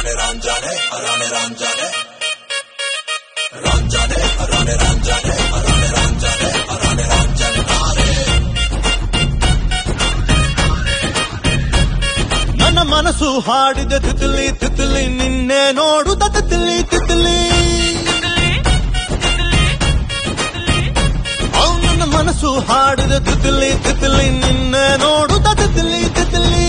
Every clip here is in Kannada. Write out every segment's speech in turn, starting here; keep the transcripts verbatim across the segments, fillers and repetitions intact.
haraane ranjane haraane ranjane ranjane haraane ranjane haraane ranjane haraane ranjane naare ನನ್ನ ಮನಸ್ಸು ಹಾಡಿದ ತಿತ್ಲಿ ತಿತ್ಲಿ ನಿನ್ನೆ ನೋಡುತ್ತ ತಿತ್ಲಿ ತಿತ್ಲಿ ನನ್ನ ಮನಸ್ಸು ಹಾಡಿದ ತಿತ್ಲಿ ತಿತ್ಲಿ ನಿನ್ನೆ ನೋಡುತ್ತ ತಿತ್ಲಿ ತಿತ್ಲಿ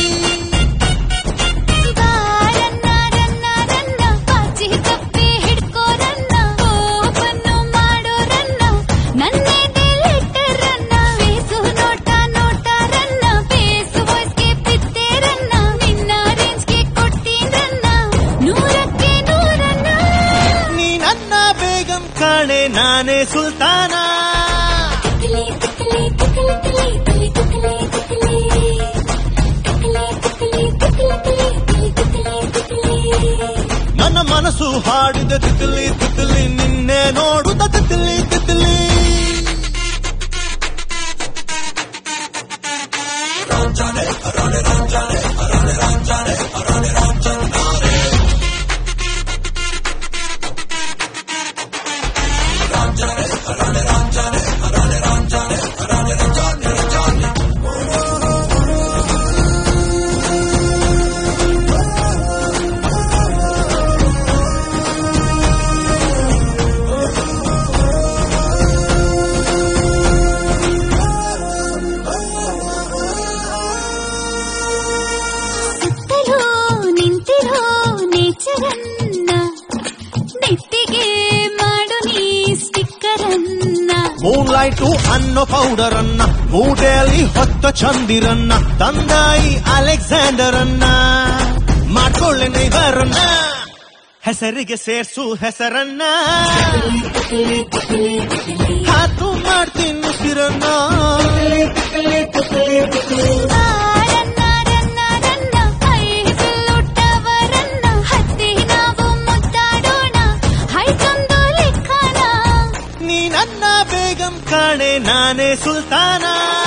ನಾನೇ ಸುಲ್ತಾನ ನನ್ನ ಮನಸ್ಸು ಹಾಡಿದ ತಿತ್ಲಿ ತಿತ್ಲಿ ನಿನ್ನೆ ನೋಡುತ್ತ Titli Titli ರಂಜಾನೆ ಹರಾನೆ ರಂಜಾನೆ ಹರಾನೆ ರಂಜಾನೆ ಹರಾನೆ ರಂಜಾನೆ ನಾರೆ ranjane harane ranjane harane ranjane harane ranjane ranjane ಸುತ್ತಲೂ ನಿಂತಿರೋ ನೇಚರನ್ನ ನೆತ್ತಿಗೆ ಮೂನ್ಲೈಟು ಅನ್ನೋ ಪೌಡರ್ ಅನ್ನ ಮೂಟೆಯಲ್ಲಿ ಹೊತ್ತ ಚಂದಿರನ್ನ ತಂದಾಯಿ ಅಲೆಕ್ಸಾಂಡರ್ ಅನ್ನ ಮಾಡ್ಕೊಳ್ಳೆ ನೈವರನ್ನ ಹೆಸರಿಗೆ ಸೇರ್ಸು ಹೆಸರನ್ನ ಹಾತು ಮಾಡ್ತೀನಿ ಉಸಿರನ್ನ ಕಾಣೆ ನಾನೇ ಸುಲ್ತಾನ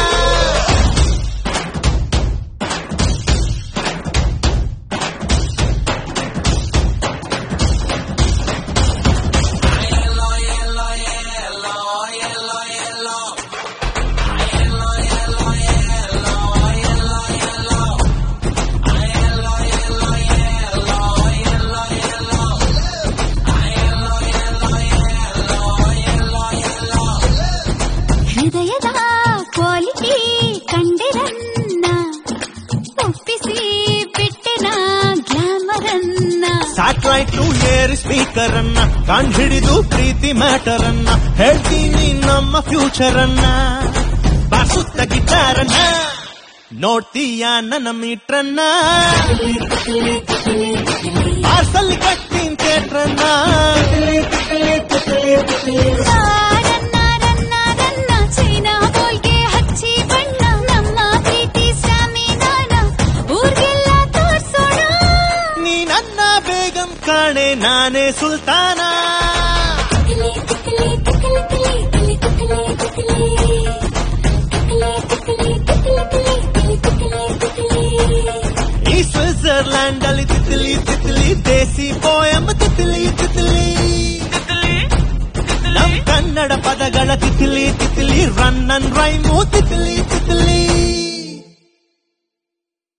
ಹೃದಯದ ಕ್ವಾಲಿಟಿ ಕಂಡಿರನ್ನ ಒಪ್ಪಿಸಿ ಬಿಟ್ಟೆನ ಗ್ಲಾಮರನ್ನ ಸ್ಯಾಟಲೈಟ್ ಏರ್ ಸ್ಪೀಕರ್ ಅನ್ನ ಕಂಡು ಹಿಡಿದು ಪ್ರೀತಿ ಮ್ಯಾಟರ್ ಅನ್ನ ಹೇಳ್ತೀನಿ ನಮ್ಮ ಫ್ಯೂಚರ್ ಅನ್ನ ಬಾಸುತ್ತ ಗಿಟಾರನ್ನ ನೋಡ್ತೀಯ ನನ್ನ ಮೀಟ್ರನ್ನ ಪಾರ್ಸಲ್ ಕಟ್ಟಿನ ಥಿಯೇಟ್ರನ್ನ ಕಾಣೆ ನಾನೇ ಸುಲ್ತಾನ ಈ ಸ್ವಿಟ್ಜರ್ಲ್ಯಾಂಡ್ ಅಲ್ಲಿ ತಿತ್ಲಿ ತಿತ್ಲಿ ದೇಸಿ ಪೋಯಂ ತಿತ್ಲಿ ತಿತ್ಲಿ ನಮ್ ಕನ್ನಡ ಪದಗಳ ತಿತ್ಲಿ ತಿತ್ಲಿ ರನ್ ಅಂಡ್ ರೈಮು ತಿತ್ಲಿ ತಿತ್ಲಿ